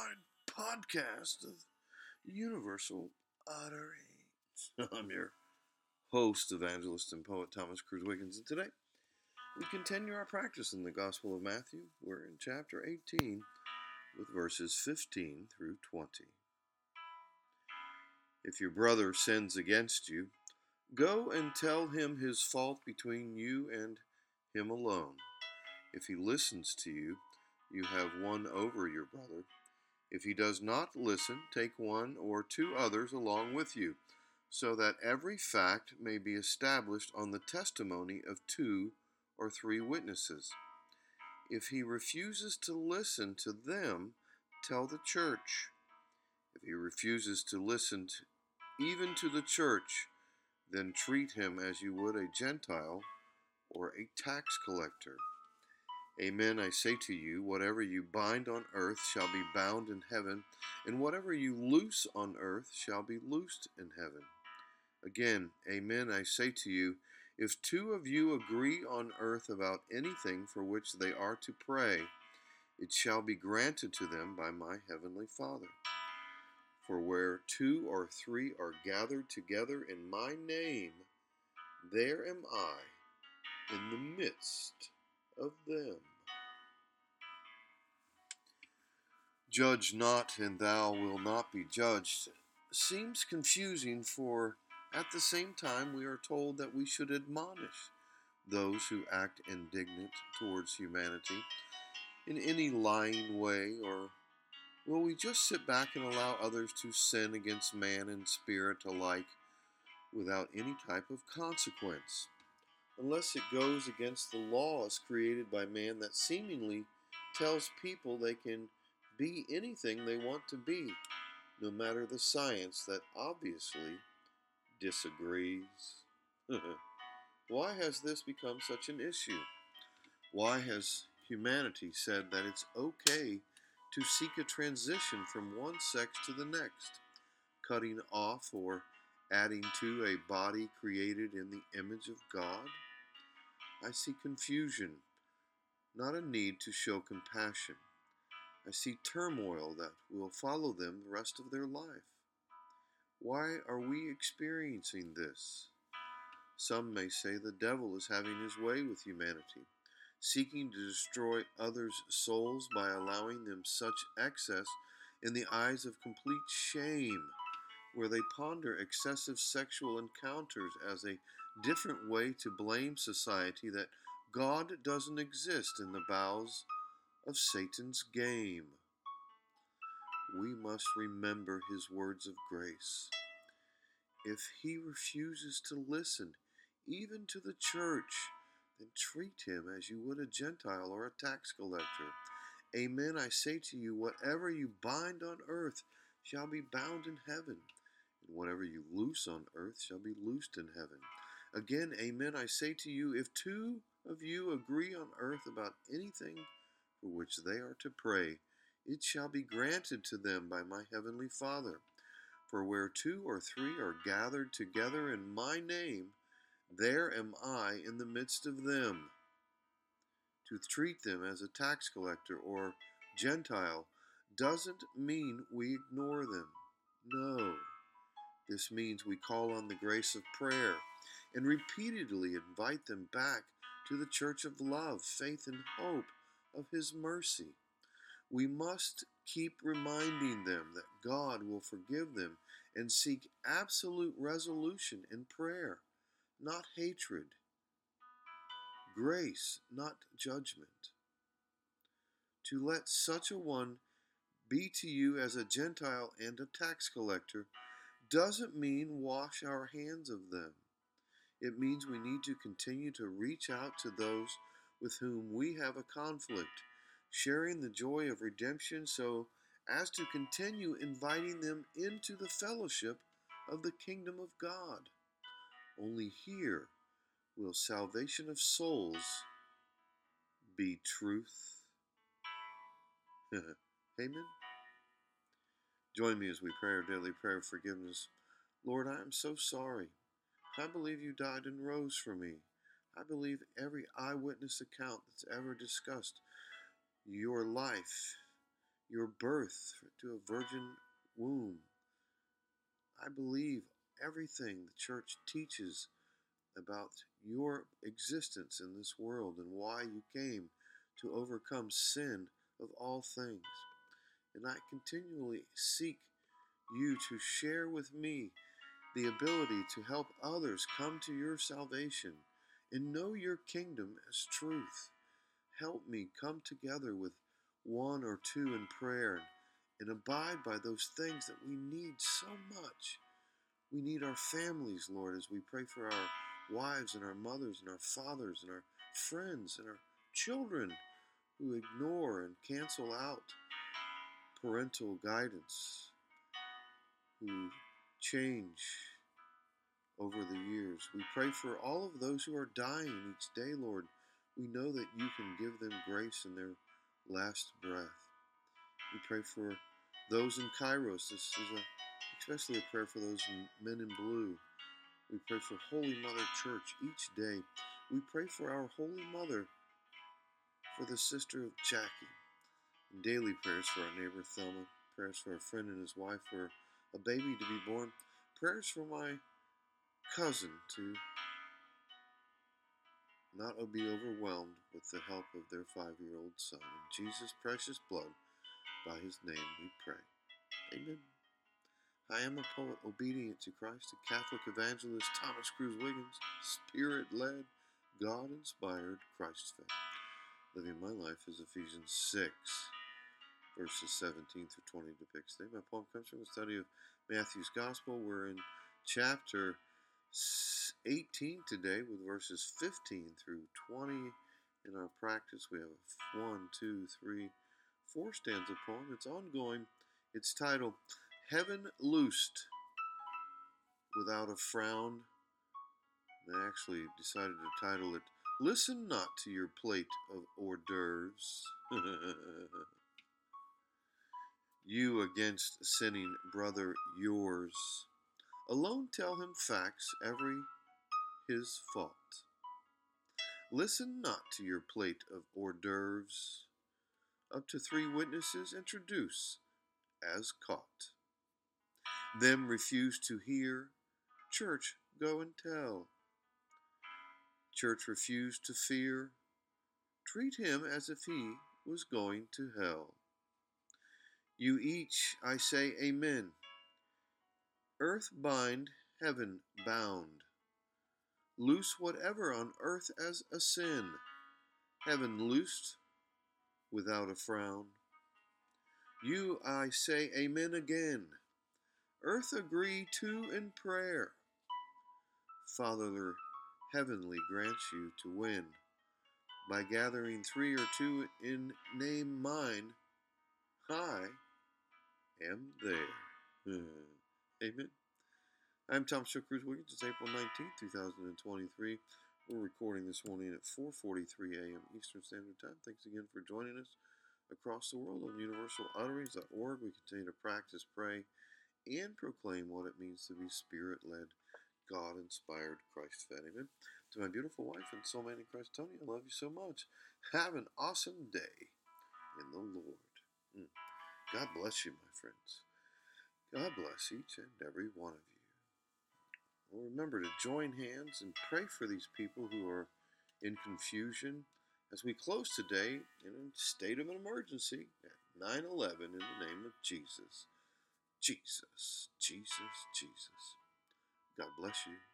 worldwide podcast of Universal Utterance. I'm your host, evangelist, and poet Thomas Cruz Wiggins, and today we continue our practice in the Gospel of Matthew. We're in chapter 18 with verses 15 through 20. If your brother sins against you, go and tell him his fault between you and him alone. If he listens to you, you have won over your brother. If he does not listen, take one or two others along with you, so that every fact may be established on the testimony of 2 or 3 witnesses. If he refuses to listen to them, tell the church. If he refuses to listen even to the church, then treat him as you would a Gentile or a tax collector. Amen, I say to you, whatever you bind on earth shall be bound in heaven, and whatever you loose on earth shall be loosed in heaven. Again, amen, I say to you, if 2 of you agree on earth about anything for which they are to pray, it shall be granted to them by my heavenly Father. For where 2 or 3 are gathered together in my name, there am I in the midst of them. Judge not, and thou wilt not be judged seems confusing, for at the same time we are told that we should admonish those who act indignant towards humanity in any lying way, or will we just sit back and allow others to sin against man and spirit alike without any type of consequence? Unless it goes against the laws created by man that seemingly tells people they can be anything they want to be, no matter the science that obviously disagrees. Why has this become such an issue? Why has humanity said that it's okay to seek a transition from one sex to the next, cutting off or adding to a body created in the image of God? I see confusion, not a need to show compassion. I see turmoil that will follow them the rest of their life. Why are we experiencing this? Some may say the devil is having his way with humanity, seeking to destroy others' souls by allowing them such access in the eyes of complete shame, where they ponder excessive sexual encounters as a different way to blame society that God doesn't exist in the bowels of Satan's game. We must remember his words of grace. If he refuses to listen, even to the church, then treat him as you would a Gentile or a tax collector. Amen, I say to you, whatever you bind on earth shall be bound in heaven, and whatever you loose on earth shall be loosed in heaven. Again, amen, I say to you, if 2 of you agree on earth about anything for which they are to pray, it shall be granted to them by my heavenly Father. For where 2 or 3 are gathered together in my name, there am I in the midst of them. To treat them as a tax collector or Gentile doesn't mean we ignore them. No. This means we call on the grace of prayer and repeatedly invite them back to the church of love, faith, and hope of his mercy. We must keep reminding them that God will forgive them and seek absolute resolution in prayer, not hatred. Grace, not judgment. To let such a one be to you as a Gentile and a tax collector doesn't mean wash our hands of them. It means we need to continue to reach out to those with whom we have a conflict, sharing the joy of redemption so as to continue inviting them into the fellowship of the kingdom of God. Only here will salvation of souls be truth. Amen. Join me as we pray our daily prayer of forgiveness. Lord, I am so sorry. I believe you died and rose for me. I believe every eyewitness account that's ever discussed your life, your birth to a virgin womb. I believe everything the church teaches about your existence in this world and why you came to overcome sin of all things. And I continually seek you to share with me the ability to help others come to your salvation and know your kingdom as truth. Help me come together with one or two in prayer and abide by those things that we need so much. We need our families, Lord, as we pray for our wives and our mothers and our fathers and our friends and our children who ignore and cancel out parental guidance, who change over the years. We pray for all of those who are dying each day, Lord. We know that you can give them grace in their last breath. We pray for those in Kairos. This is especially a prayer for those men in blue. We pray for Holy Mother Church each day. We pray for our Holy Mother, for the sister of Jackie. And daily prayers for our neighbor Thelma. Prayers for a friend and his wife for a baby to be born. Prayers for my cousin to not be overwhelmed with the help of their 5-year-old son. In Jesus' precious blood, by his name we pray. Amen. I am a poet, obedient to Christ, a Catholic evangelist, Thomas Cruise Wiggins, Spirit-led, God-inspired, Christ-fed. Living my life as Ephesians 6, verses 17 through 20 depicts. Today, my poem comes from a study of Matthew's Gospel. We're in chapter 18 today with verses 15 through 20. In our practice, we have a 1, 2, 3, 4 stanza poem. It's ongoing. It's titled Heaven Loosed Without a Frown. I actually decided to title it Listen Not to Your Plate of Hors d'oeuvres. You against sinning brother yours. Alone tell him facts, every his fault. Listen not to your plate of hors d'oeuvres. Up to 3 witnesses introduce as caught. Them refuse to hear, church go and tell. Church refuse to fear, treat him as if he was going to hell. You each, I say, amen. Earth bind, heaven bound. Loose whatever on earth as a sin. Heaven loosed without a frown. You, I say, amen again. Earth agree too in prayer. Father heavenly grants you to win. By gathering 3 or 2 in name mine, I am there. Amen. I'm Tom Cruise Wiggins. It's April 19th, 2023. We're recording this morning at 4:43 a.m. Eastern Standard Time. Thanks again for joining us across the world on universalutterings.org. We continue to practice, pray, and proclaim what it means to be Spirit-led, God-inspired, Christ-fed. Amen. To my beautiful wife and soulmate in Christ, Tony, I love you so much. Have an awesome day in the Lord. God bless you, my friends. God bless each and every one of you. Well, remember to join hands and pray for these people who are in confusion as we close today in a state of an emergency at 9/11 in the name of Jesus. Jesus, Jesus, Jesus. God bless you.